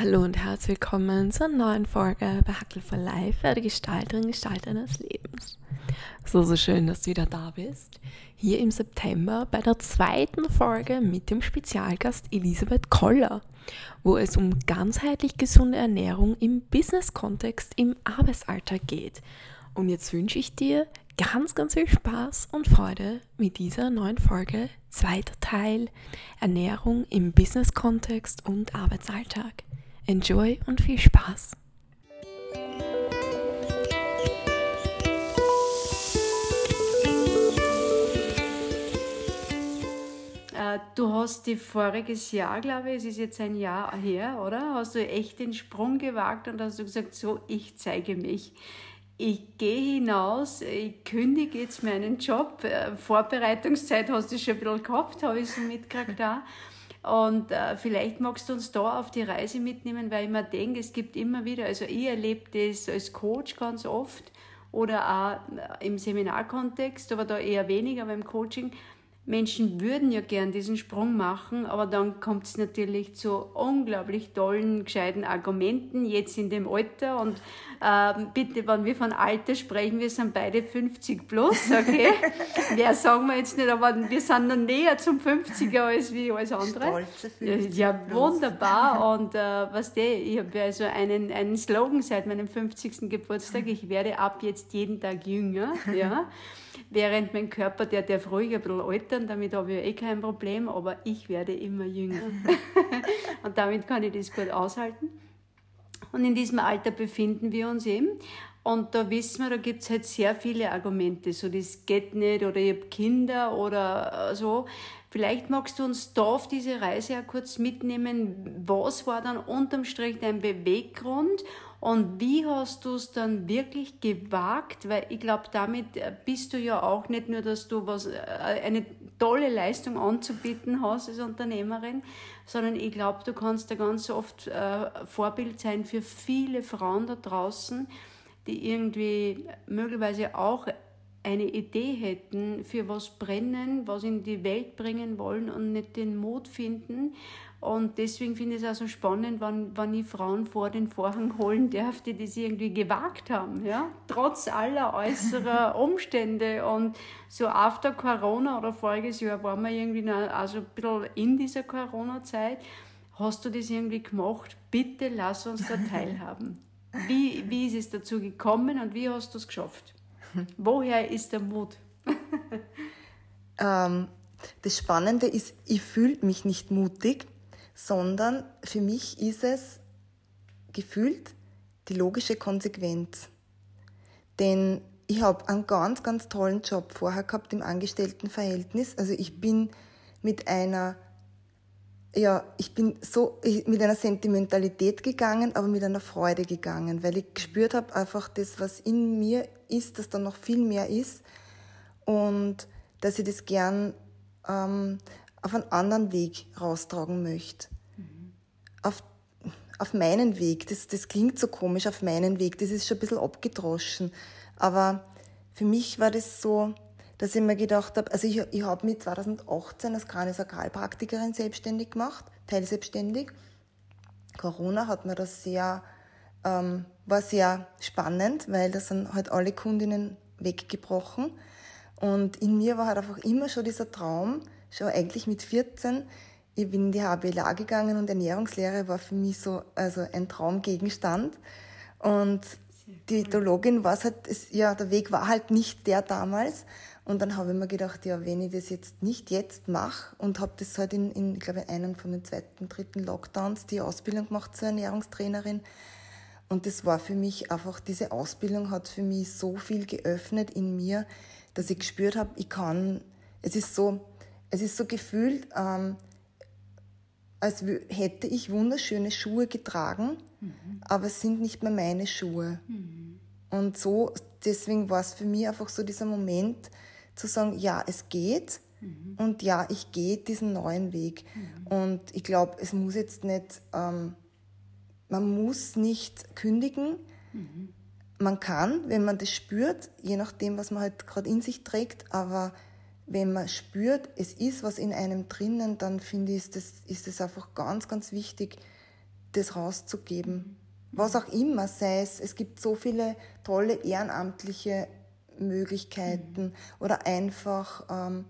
Hallo und herzlich willkommen zur neuen Folge bei Hackel for Life, der Gestalterin, Gestalter deines Lebens. So schön, dass du wieder da bist. Hier im September bei der zweiten Folge mit dem Spezialgast Elisabeth Koller, wo es um ganzheitlich gesunde Ernährung im Business-Kontext im Arbeitsalltag geht. Und jetzt wünsche ich dir ganz viel Spaß und Freude mit dieser neuen Folge, zweiter Teil, Ernährung im Business-Kontext und Arbeitsalltag. Enjoy und viel Spaß! Du hast die voriges Jahr, glaube ich, es ist jetzt ein Jahr her, oder? Hast du echt den Sprung gewagt und hast du gesagt, so, ich zeige mich. Ich gehe hinaus, ich kündige jetzt meinen Job. Vorbereitungszeit hast du schon ein bisschen gehabt, habe ich so mitgekriegt da. Und vielleicht magst du uns da auf die Reise mitnehmen, weil ich mir denke, es gibt immer wieder, also ich erlebe das als Coach ganz oft oder auch im Seminarkontext, aber da eher weniger beim Coaching. Menschen würden ja gern diesen Sprung machen, aber dann kommt es natürlich zu unglaublich tollen, gescheiten Argumenten, jetzt in dem Alter. Und bitte, wenn wir von Alter sprechen, wir sind beide 50 plus, okay? Wer sagen wir jetzt nicht, aber wir sind noch näher zum 50er als wie alles andere. Stolze 50 Ja, plus. Wunderbar. Und ich habe ja also einen Slogan seit meinem 50. Geburtstag, ich werde ab jetzt jeden Tag jünger, ja. Während mein Körper, der darf ruhig ein bisschen altern, damit habe ich kein Problem, aber ich werde immer jünger. Und damit kann ich das gut aushalten. Und in diesem Alter befinden wir uns eben. Und da wissen wir, da gibt es halt sehr viele Argumente, so das geht nicht oder ich habe Kinder oder so. Vielleicht magst du uns da auf diese Reise auch kurz mitnehmen, was war dann unterm Strich dein Beweggrund und wie hast du es dann wirklich gewagt, weil ich glaube, damit bist du ja auch nicht nur, dass du eine tolle Leistung anzubieten hast als Unternehmerin, sondern ich glaube, du kannst da ganz oft Vorbild sein für viele Frauen da draußen, die irgendwie möglicherweise auch eine Idee hätten, für was brennen, was in die Welt bringen wollen und nicht den Mut finden. Und deswegen finde ich es auch so spannend, wenn ich Frauen vor den Vorhang holen darf, die das irgendwie gewagt haben, ja? Trotz aller äußerer Umstände. Und so after Corona oder voriges Jahr waren wir irgendwie noch, also ein bisschen in dieser Corona-Zeit. Hast du das irgendwie gemacht? Bitte lass uns da teilhaben. Wie ist es dazu gekommen und wie hast du es geschafft? Woher ist der Mut? Das Spannende ist, ich fühle mich nicht mutig, sondern für mich ist es gefühlt die logische Konsequenz. Denn ich habe einen ganz tollen Job vorher gehabt im Angestelltenverhältnis. Also ich bin mit einer Sentimentalität gegangen, aber mit einer Freude gegangen, weil ich gespürt habe einfach das, was in mir ist, dass da noch viel mehr ist und dass ich das gern auf einen anderen Weg raustragen möchte. Auf meinen Weg, das klingt so komisch, auf meinen Weg, das ist schon ein bisschen abgedroschen, aber für mich war das so, dass ich mir gedacht habe, also ich habe mich 2018 als Kraniosakralpraktikerin selbstständig gemacht, teilselbstständig. Corona hat mir das war sehr spannend, weil da sind halt alle Kundinnen weggebrochen. Und in mir war halt einfach immer schon dieser Traum, schon eigentlich mit 14, ich bin in die HBLA gegangen und Ernährungslehre war für mich so also ein Traumgegenstand. Und die Diätologin war es halt, der Weg war halt nicht der damals. Und dann habe ich mir gedacht, ja, wenn ich das jetzt nicht jetzt mache und habe das halt in glaube ich, einem von den zweiten, dritten Lockdowns die Ausbildung gemacht zur Ernährungstrainerin. Und das war für mich einfach, diese Ausbildung hat für mich so viel geöffnet in mir, dass ich gespürt habe, es ist so gefühlt, als hätte ich wunderschöne Schuhe getragen, aber es sind nicht mehr meine Schuhe. Und so, deswegen war es für mich einfach so dieser Moment, zu sagen, ja, es geht und ja, ich gehe diesen neuen Weg. Und ich glaube, es muss jetzt nicht, man muss nicht kündigen. Man kann, wenn man das spürt, je nachdem, was man halt gerade in sich trägt, aber wenn man spürt, es ist was in einem drinnen, dann finde ich, ist das einfach ganz wichtig, das rauszugeben. Was auch immer, sei es gibt so viele tolle ehrenamtliche Möglichkeiten oder einfach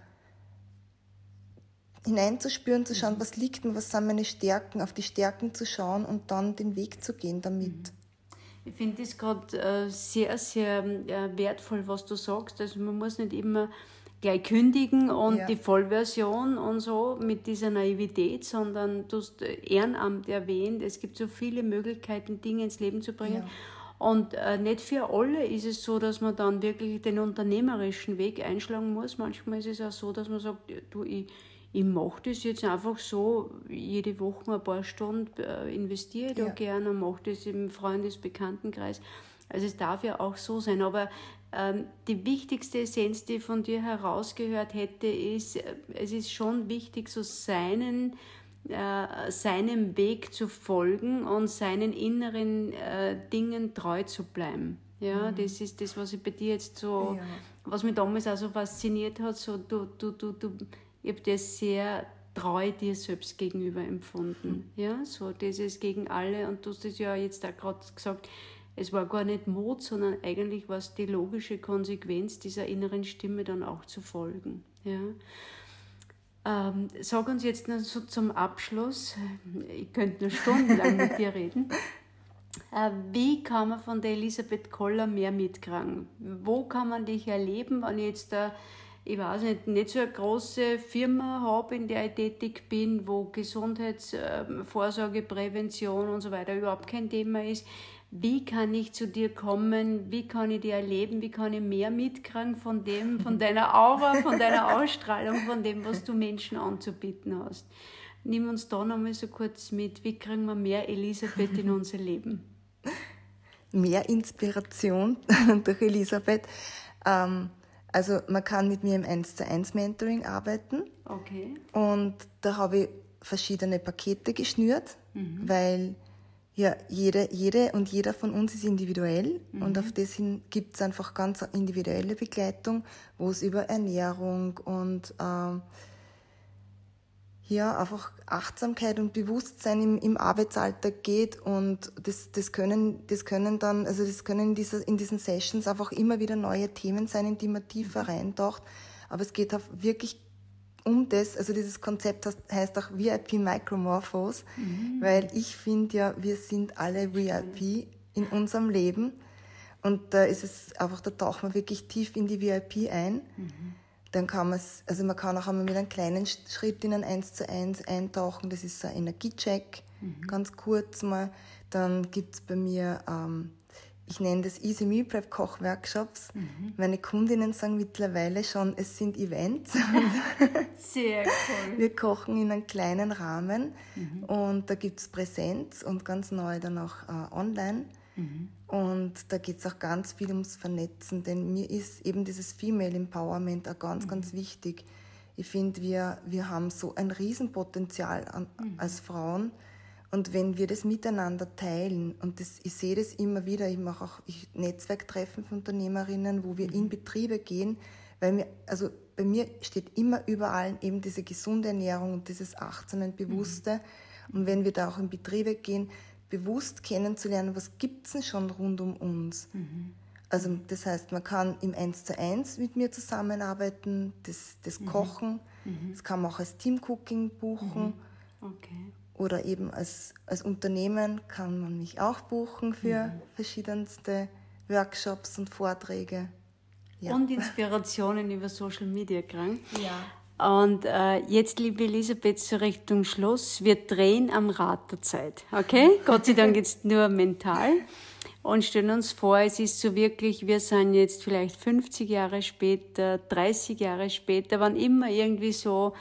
hineinzuspüren, zu schauen, was liegt mir, was sind meine Stärken, auf die Stärken zu schauen und dann den Weg zu gehen damit. Ich finde das gerade sehr, sehr wertvoll, was du sagst. Also man muss nicht immer gleich kündigen und die Vollversion und so mit dieser Naivität, sondern du hast Ehrenamt erwähnt. Es gibt so viele Möglichkeiten, Dinge ins Leben zu bringen. Ja. Und nicht für alle ist es so, dass man dann wirklich den unternehmerischen Weg einschlagen muss. Manchmal ist es auch so, dass man sagt, du, ich mache das jetzt einfach so, jede Woche ein paar Stunden investiere ich da gerne und mache das im Freundes-Bekanntenkreis. Also es darf ja auch so sein. Aber die wichtigste Essenz, die ich von dir herausgehört hätte, ist, es ist schon wichtig, so seinem Weg zu folgen und seinen inneren Dingen treu zu bleiben. Ja, das ist das, was ich bei dir jetzt so, was mich damals auch so fasziniert hat. So, ich habe das sehr treu dir selbst gegenüber empfunden. Ja, so dieses gegen alle. Und du hast das ja jetzt auch gerade gesagt, es war gar nicht Mut, sondern eigentlich war es die logische Konsequenz, dieser inneren Stimme dann auch zu folgen. Ja. Sag uns jetzt noch so zum Abschluss, ich könnte noch stundenlang mit dir reden, wie kann man von der Elisabeth Koller mehr mitkriegen? Wo kann man dich erleben, wenn ich jetzt ich weiß nicht so eine große Firma habe, in der ich tätig bin, wo Gesundheitsvorsorge, Prävention und so weiter überhaupt kein Thema ist? Wie kann ich zu dir kommen? Wie kann ich dich erleben? Wie kann ich mehr mitkriegen von deiner Aura, von deiner Ausstrahlung, von dem, was du Menschen anzubieten hast? Nimm uns da nochmal so kurz mit. Wie kriegen wir mehr Elisabeth in unser Leben? Mehr Inspiration durch Elisabeth. Also man kann mit mir im 1:1 Mentoring arbeiten. Okay. Und da habe ich verschiedene Pakete geschnürt, weil ja, jede und jeder von uns ist individuell und auf das hin gibt es einfach ganz individuelle Begleitung, wo es über Ernährung und einfach Achtsamkeit und Bewusstsein im Arbeitsalltag geht und das können in diesen Sessions einfach immer wieder neue Themen sein, in die man tiefer reintaucht. Aber es geht auch wirklich um das, also dieses Konzept heißt auch VIP Micromorphos, weil ich finde ja, wir sind alle VIP in unserem Leben und da ist es einfach, da tauchen wir wirklich tief in die VIP ein. Dann kann man kann auch einmal mit einem kleinen Schritt in ein 1:1 eintauchen, das ist so ein Energiecheck, ganz kurz mal. Dann gibt es bei mir, ich nenne das Easy Meal Prep Kochworkshops. Meine Kundinnen sagen mittlerweile schon, es sind Events. Sehr cool. Wir kochen in einem kleinen Rahmen und da gibt es Präsenz und ganz neu dann auch online. Und da geht es auch ganz viel ums Vernetzen, denn mir ist eben dieses Female Empowerment auch ganz, ganz wichtig. Ich finde, wir haben so ein Riesenpotenzial als Frauen und wenn wir das miteinander teilen, und ich sehe das immer wieder, ich mache auch Netzwerktreffen von Unternehmerinnen, wo wir in Betriebe gehen, weil bei mir steht immer überall eben diese gesunde Ernährung und dieses achtsame und Bewusste. Und wenn wir da auch in Betriebe gehen, bewusst kennenzulernen, was gibt es denn schon rund um uns. Also das heißt, man kann im 1:1 mit mir zusammenarbeiten, das Kochen, das kann man auch als Teamcooking buchen. Okay. Oder eben als Unternehmen kann man mich auch buchen für verschiedenste Workshops und Vorträge. Ja. Und Inspirationen über Social Media kriegen. Ja. Und jetzt, liebe Elisabeth, zur Richtung Schluss. Wir drehen am Rad der Zeit, okay? Gott sei Dank jetzt nur mental. Und stellen uns vor, es ist so wirklich, wir sind jetzt vielleicht 50 Jahre später, 30 Jahre später, wann immer irgendwie so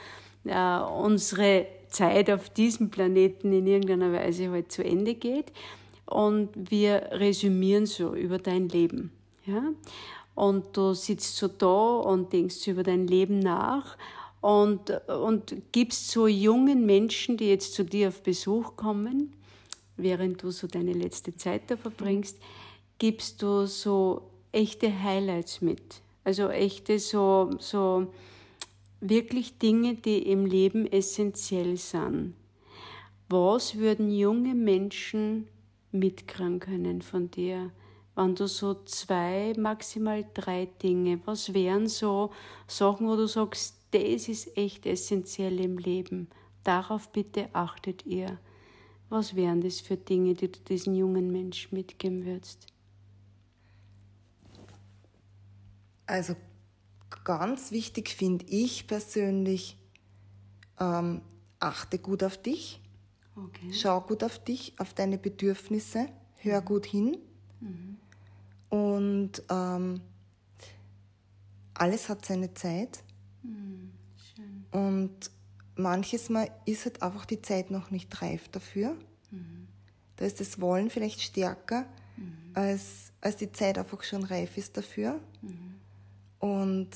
unsere Zeit auf diesem Planeten in irgendeiner Weise halt zu Ende geht. Und wir resümieren so über dein Leben, ja? Und du sitzt so da und denkst über dein Leben nach und gibst so jungen Menschen, die jetzt zu dir auf Besuch kommen, während du so deine letzte Zeit da verbringst, gibst du so echte Highlights mit. Also echte so wirklich Dinge, die im Leben essentiell sind. Was würden junge Menschen mitkriegen können von dir? Wenn du so 2, maximal 3 Dinge, was wären so Sachen, wo du sagst, das ist echt essentiell im Leben. Darauf bitte achtet ihr. Was wären das für Dinge, die du diesen jungen Menschen mitgeben würdest? Also ganz wichtig finde ich persönlich, achte gut auf dich, schau gut auf dich, auf deine Bedürfnisse, hör gut hin und alles hat seine Zeit. Schön. Und manches Mal ist halt einfach die Zeit noch nicht reif dafür. Da ist das Wollen vielleicht stärker, als die Zeit einfach schon reif ist dafür. Und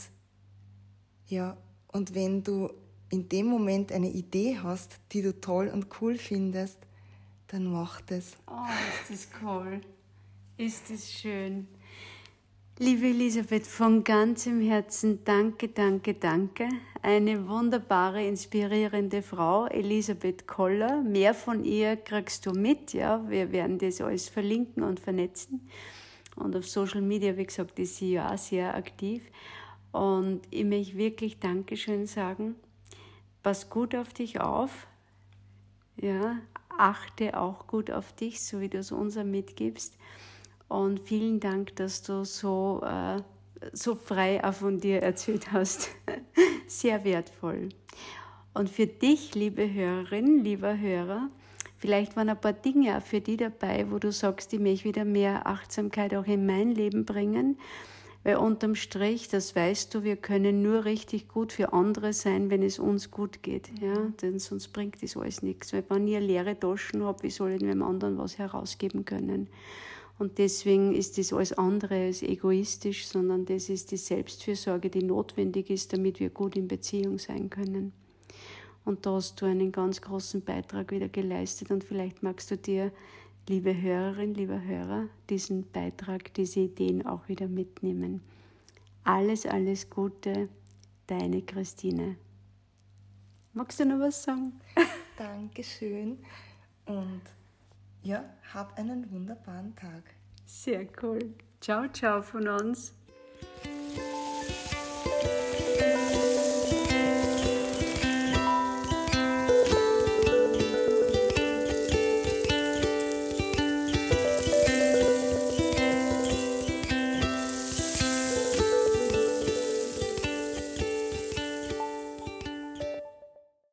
ja, und wenn du in dem Moment eine Idee hast, die du toll und cool findest, dann mach das. Oh, ist das cool. Ist das schön. Liebe Elisabeth, von ganzem Herzen danke, danke, danke. Eine wunderbare, inspirierende Frau, Elisabeth Koller. Mehr von ihr kriegst du mit. Ja? Wir werden das alles verlinken und vernetzen. Und auf Social Media, wie gesagt, ist sie ja auch sehr aktiv. Und ich möchte wirklich Dankeschön sagen. Pass gut auf dich auf. Ja, achte auch gut auf dich, so wie du es uns mitgibst. Und vielen Dank, dass du so frei auch von dir erzählt hast. Sehr wertvoll. Und für dich, liebe Hörerin, lieber Hörer, vielleicht waren ein paar Dinge auch für dich dabei, wo du sagst, ich möchte wieder mehr Achtsamkeit auch in mein Leben bringen. Weil unterm Strich, das weißt du, wir können nur richtig gut für andere sein, wenn es uns gut geht. Ja? Denn sonst bringt das alles nichts. Weil wenn ich eine leere Taschen habe, wie soll ich dem anderen was herausgeben können? Und deswegen ist das alles andere als egoistisch, sondern das ist die Selbstfürsorge, die notwendig ist, damit wir gut in Beziehung sein können. Und da hast du einen ganz großen Beitrag wieder geleistet und vielleicht magst du dir, liebe Hörerin, lieber Hörer, diesen Beitrag, diese Ideen auch wieder mitnehmen. Alles, alles Gute, deine Christine. Magst du noch was sagen? Dankeschön und ja, hab einen wunderbaren Tag. Sehr cool. Ciao, ciao von uns.